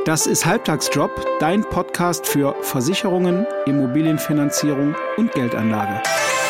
Das ist Halbtagsjob, dein Podcast für Versicherungen, Immobilienfinanzierung und Geldanlage.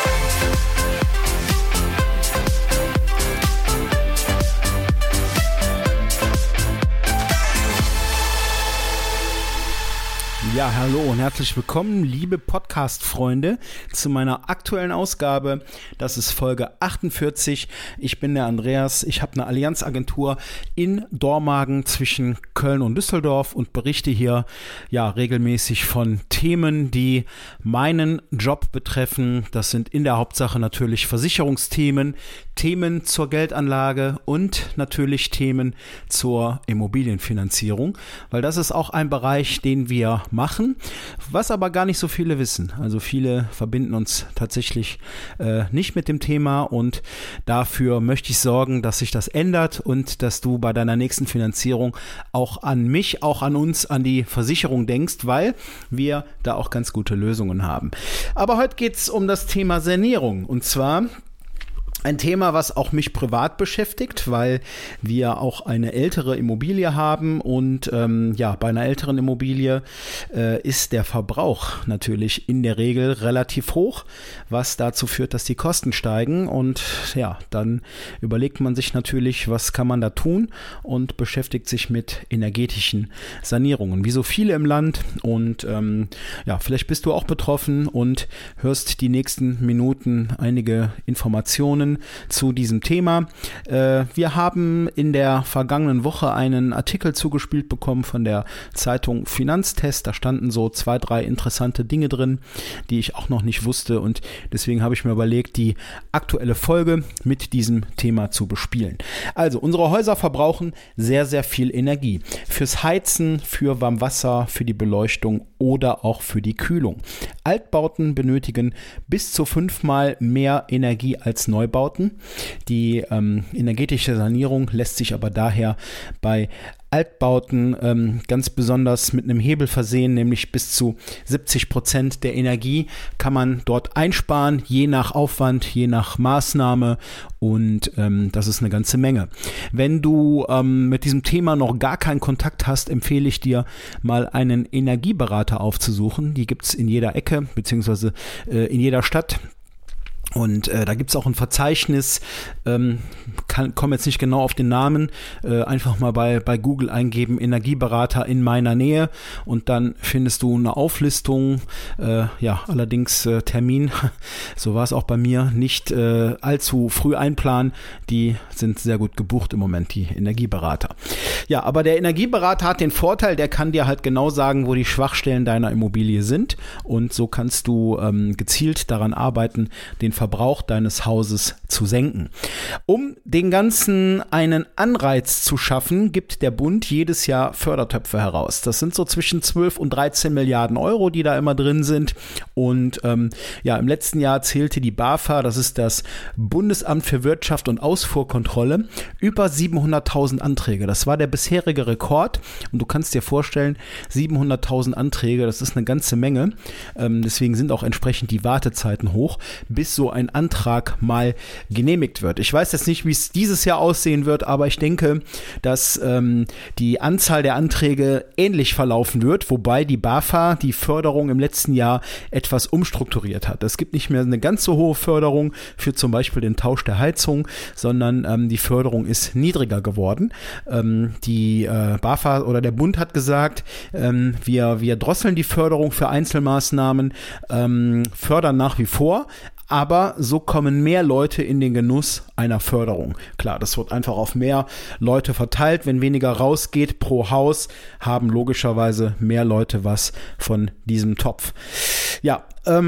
Ja, hallo und herzlich willkommen, liebe Podcast-Freunde, zu meiner aktuellen Ausgabe. Das ist Folge 48. Ich bin der Andreas. Ich habe eine Allianz-Agentur in Dormagen zwischen Köln und Düsseldorf und berichte hier regelmäßig von Themen, die meinen Job betreffen. Das sind in der Hauptsache natürlich Versicherungsthemen, Themen zur Geldanlage und natürlich Themen zur Immobilienfinanzierung, weil das ist auch ein Bereich, den wir machen, was aber gar nicht so viele wissen. Also viele verbinden uns tatsächlich nicht mit dem Thema und dafür möchte ich sorgen, dass sich das ändert und dass du bei deiner nächsten Finanzierung auch an mich, auch an uns, an die Versicherung denkst, weil wir da auch ganz gute Lösungen haben. Aber heute geht es um das Thema Sanierung und zwar ein Thema, was auch mich privat beschäftigt, weil wir auch eine ältere Immobilie haben und bei einer älteren Immobilie ist der Verbrauch natürlich in der Regel relativ hoch, was dazu führt, dass die Kosten steigen und dann überlegt man sich natürlich, was kann man da tun und beschäftigt sich mit energetischen Sanierungen, wie so viele im Land und vielleicht bist du auch betroffen und hörst die nächsten Minuten einige Informationen zu diesem Thema. Wir haben in der vergangenen Woche einen Artikel zugespielt bekommen von der Zeitung Finanztest. Da standen so 2, 3 interessante Dinge drin, die ich auch noch nicht wusste und deswegen habe ich mir überlegt, die aktuelle Folge mit diesem Thema zu bespielen. Also, unsere Häuser verbrauchen sehr, sehr viel Energie. Fürs Heizen, für Warmwasser, für die Beleuchtung oder auch für die Kühlung. Altbauten benötigen bis zu 5-mal mehr Energie als Neubauten. Die energetische Sanierung lässt sich aber daher bei Altbauten ganz besonders mit einem Hebel versehen, nämlich bis zu 70% der Energie kann man dort einsparen, je nach Aufwand, je nach Maßnahme und das ist eine ganze Menge. Wenn du mit diesem Thema noch gar keinen Kontakt hast, empfehle ich dir mal einen Energieberater aufzusuchen. Die gibt es in jeder Ecke beziehungsweise in jeder Stadt. Und da gibt es auch ein Verzeichnis, komme jetzt nicht genau auf den Namen, einfach mal bei Google eingeben, Energieberater in meiner Nähe und dann findest du eine Auflistung, allerdings Termin, so war es auch bei mir, nicht allzu früh einplanen, die sind sehr gut gebucht im Moment, die Energieberater. Ja, aber der Energieberater hat den Vorteil, der kann dir halt genau sagen, wo die Schwachstellen deiner Immobilie sind und so kannst du gezielt daran arbeiten, den Verbrauch deines Hauses zu senken. Um den Ganzen einen Anreiz zu schaffen, gibt der Bund jedes Jahr Fördertöpfe heraus. Das sind so zwischen 12 und 13 Milliarden Euro, die da immer drin sind. Und im letzten Jahr zählte die BAFA, das ist das Bundesamt für Wirtschaft und Ausfuhrkontrolle, über 700.000 Anträge. Das war der bisherige Rekord. Und du kannst dir vorstellen, 700.000 Anträge, das ist eine ganze Menge. Deswegen sind auch entsprechend die Wartezeiten hoch, bis so ein Antrag mal genehmigt wird. Ich weiß jetzt nicht, wie es dieses Jahr aussehen wird, aber ich denke, dass die Anzahl der Anträge ähnlich verlaufen wird, wobei die BAFA die Förderung im letzten Jahr etwas umstrukturiert hat. Es gibt nicht mehr eine ganz so hohe Förderung für zum Beispiel den Tausch der Heizung, sondern die Förderung ist niedriger geworden. Die BAFA oder der Bund hat gesagt, wir drosseln die Förderung für Einzelmaßnahmen, fördern nach wie vor, aber so kommen mehr Leute in den Genuss einer Förderung. Klar, das wird einfach auf mehr Leute verteilt. Wenn weniger rausgeht pro Haus, haben logischerweise mehr Leute was von diesem Topf. Ja,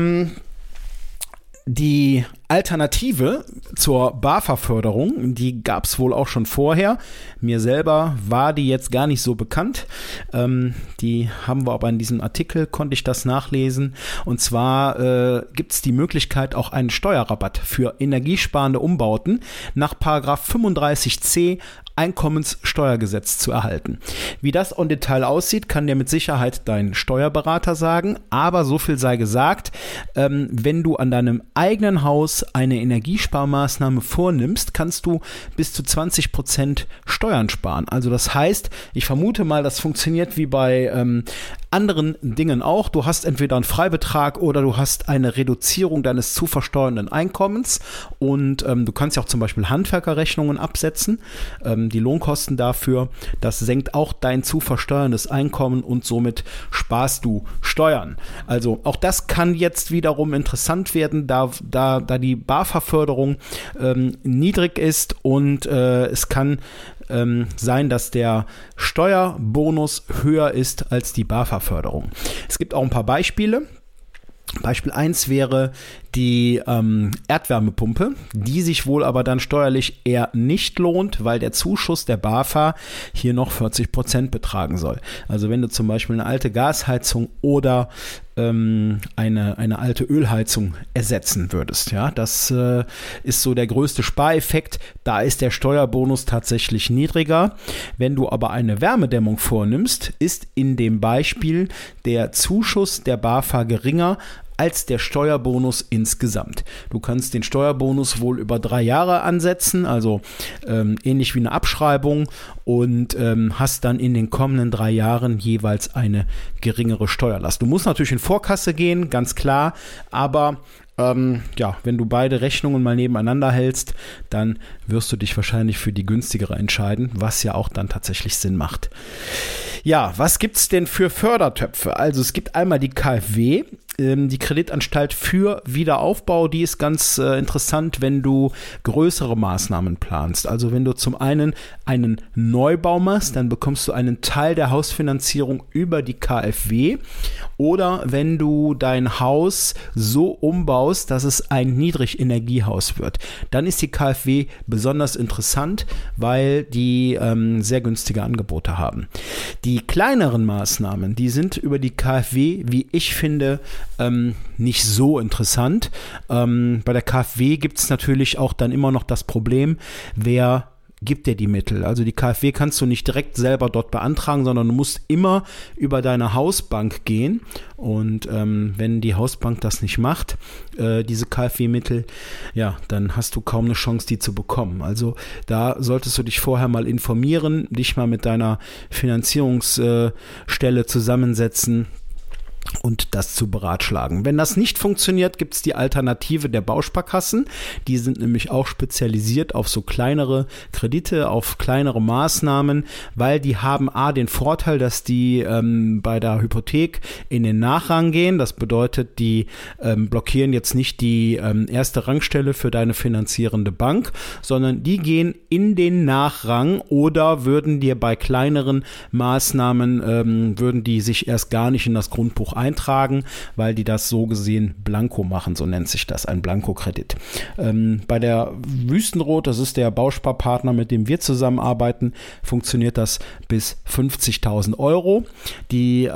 die Alternative zur BAFA-Förderung, die gab es wohl auch schon vorher. Mir selber war die jetzt gar nicht so bekannt. Die haben wir aber in diesem Artikel, konnte ich das nachlesen. Und zwar gibt es die Möglichkeit, auch einen Steuerrabatt für energiesparende Umbauten nach § 35c Einkommenssteuergesetz zu erhalten. Wie das en Detail aussieht, kann dir mit Sicherheit dein Steuerberater sagen, aber so viel sei gesagt, wenn du an deinem eigenen Haus eine Energiesparmaßnahme vornimmst, kannst du bis zu 20% Steuern sparen. Also das heißt, ich vermute mal, das funktioniert wie bei anderen Dingen auch. Du hast entweder einen Freibetrag oder du hast eine Reduzierung deines zu versteuernden Einkommens und du kannst ja auch zum Beispiel Handwerkerrechnungen absetzen, die Lohnkosten dafür. Das senkt auch dein zu versteuerndes Einkommen und somit sparst du Steuern. Also auch das kann jetzt wiederum interessant werden, da die BAFA-Förderung niedrig ist und es kann sein, dass der Steuerbonus höher ist als die BAFA-Förderung. Es gibt auch ein paar Beispiele. Beispiel 1 wäre die Erdwärmepumpe, die sich wohl aber dann steuerlich eher nicht lohnt, weil der Zuschuss der BAFA hier noch 40% betragen soll. Also wenn du zum Beispiel eine alte Gasheizung oder eine alte Ölheizung ersetzen würdest, ja, das ist so der größte Spareffekt. Da ist der Steuerbonus tatsächlich niedriger. Wenn du aber eine Wärmedämmung vornimmst, ist in dem Beispiel der Zuschuss der BAFA geringer als der Steuerbonus insgesamt. Du kannst den Steuerbonus wohl über 3 Jahre ansetzen, also ähnlich wie eine Abschreibung und hast dann in den kommenden 3 Jahren jeweils eine geringere Steuerlast. Du musst natürlich in Vorkasse gehen, ganz klar, aber wenn du beide Rechnungen mal nebeneinander hältst, dann wirst du dich wahrscheinlich für die günstigere entscheiden, was ja auch dann tatsächlich Sinn macht. Ja, was gibt's denn für Fördertöpfe? Also es gibt einmal die KfW, die Kreditanstalt für Wiederaufbau, die ist ganz interessant, wenn du größere Maßnahmen planst. Also wenn du zum einen Neubau machst, dann bekommst du einen Teil der Hausfinanzierung über die KfW. Oder wenn du dein Haus so umbaust, dass es ein Niedrigenergiehaus wird, dann ist die KfW besonders interessant, weil die sehr günstige Angebote haben. Die kleineren Maßnahmen, die sind über die KfW, wie ich finde, nicht so interessant. Bei der KfW gibt es natürlich auch dann immer noch das Problem, wer gibt dir die Mittel. Also die KfW kannst du nicht direkt selber dort beantragen, sondern du musst immer über deine Hausbank gehen. Und wenn die Hausbank das nicht macht, diese KfW-Mittel, ja, dann hast du kaum eine Chance, die zu bekommen. Also da solltest du dich vorher mal informieren, dich mal mit deiner Finanzierungsstelle zusammensetzen und das zu beratschlagen. Wenn das nicht funktioniert, gibt es die Alternative der Bausparkassen. Die sind nämlich auch spezialisiert auf so kleinere Kredite, auf kleinere Maßnahmen, weil die haben den Vorteil, dass die bei der Hypothek in den Nachrang gehen. Das bedeutet, die blockieren jetzt nicht die erste Rangstelle für deine finanzierende Bank, sondern die gehen in den Nachrang oder würden dir bei kleineren Maßnahmen, würden die sich erst gar nicht in das Grundbuch eintragen, weil die das so gesehen blanko machen, so nennt sich das, ein Blankokredit. Bei der Wüstenrot, das ist der Bausparpartner, mit dem wir zusammenarbeiten, funktioniert das bis 50.000 Euro. Die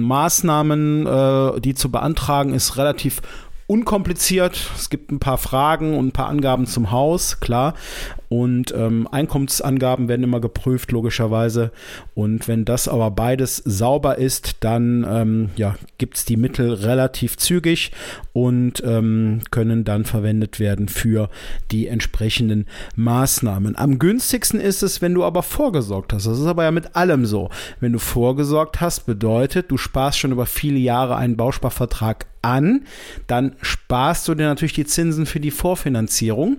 Maßnahmen, die zu beantragen, ist relativ unkompliziert. Es gibt ein paar Fragen und ein paar Angaben zum Haus, klar. Und Einkommensangaben werden immer geprüft, logischerweise. Und wenn das aber beides sauber ist, dann gibt es die Mittel relativ zügig und können dann verwendet werden für die entsprechenden Maßnahmen. Am günstigsten ist es, wenn du aber vorgesorgt hast. Das ist aber ja mit allem so. Wenn du vorgesorgt hast, bedeutet, du sparst schon über viele Jahre einen Bausparvertrag an, dann sparst du dir natürlich die Zinsen für die Vorfinanzierung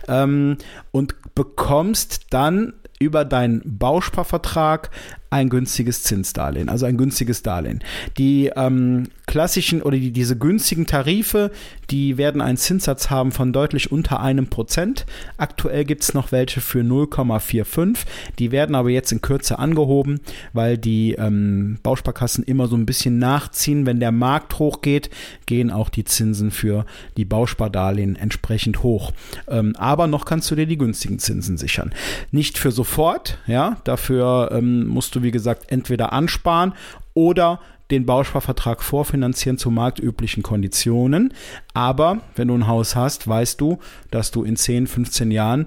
und bekommst dann über deinen Bausparvertrag ein günstiges Zinsdarlehen, also ein günstiges Darlehen. Die klassischen oder diese günstigen Tarife, die werden einen Zinssatz haben von deutlich unter 1%. Aktuell gibt es noch welche für 0,45. Die werden aber jetzt in Kürze angehoben, weil die Bausparkassen immer so ein bisschen nachziehen. Wenn der Markt hochgeht, gehen auch die Zinsen für die Bauspardarlehen entsprechend hoch. Aber noch kannst du dir die günstigen Zinsen sichern. Nicht für sofort, ja, dafür musst du, wie gesagt, entweder ansparen oder den Bausparvertrag vorfinanzieren zu marktüblichen Konditionen. Aber wenn du ein Haus hast, weißt du, dass du in 10, 15 Jahren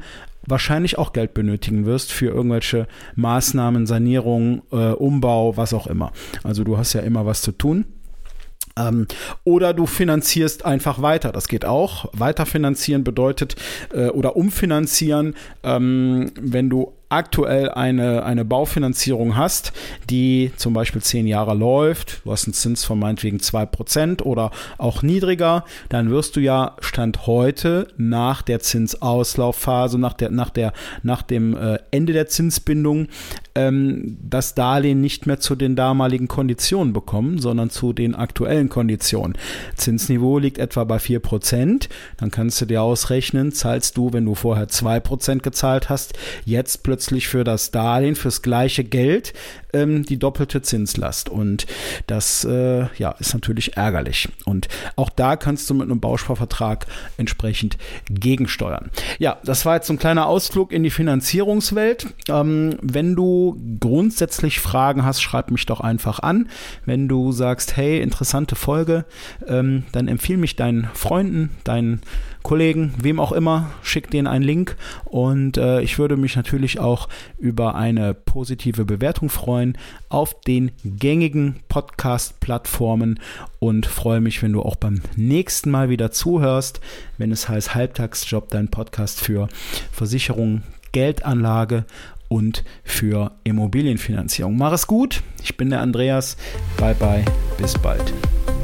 wahrscheinlich auch Geld benötigen wirst für irgendwelche Maßnahmen, Sanierung, Umbau, was auch immer. Also du hast ja immer was zu tun. Oder du finanzierst einfach weiter. Das geht auch. Weiterfinanzieren bedeutet oder umfinanzieren, wenn du aktuell eine Baufinanzierung hast, die zum Beispiel 10 Jahre läuft, du hast einen Zins von meinetwegen 2% oder auch niedriger, dann wirst du ja Stand heute nach der Zinsauslaufphase, nach dem Ende der Zinsbindung, das Darlehen nicht mehr zu den damaligen Konditionen bekommen, sondern zu den aktuellen Konditionen. Zinsniveau liegt etwa bei 4%, dann kannst du dir ausrechnen, zahlst du, wenn du vorher 2% gezahlt hast, jetzt plötzlich für das Darlehen, fürs gleiche Geld, die doppelte Zinslast. Und das ist natürlich ärgerlich. Und auch da kannst du mit einem Bausparvertrag entsprechend gegensteuern. Ja, das war jetzt so ein kleiner Ausflug in die Finanzierungswelt. Wenn du grundsätzlich Fragen hast, schreib mich doch einfach an. Wenn du sagst, hey, interessante Folge, dann empfehle mich deinen Freunden, deinen Kollegen, wem auch immer, schick denen einen Link und ich würde mich natürlich auch über eine positive Bewertung freuen auf den gängigen Podcast-Plattformen und freue mich, wenn du auch beim nächsten Mal wieder zuhörst, wenn es heißt Halbtagsjob, dein Podcast für Versicherung, Geldanlage und für Immobilienfinanzierung. Mach es gut, ich bin der Andreas, bye bye, bis bald.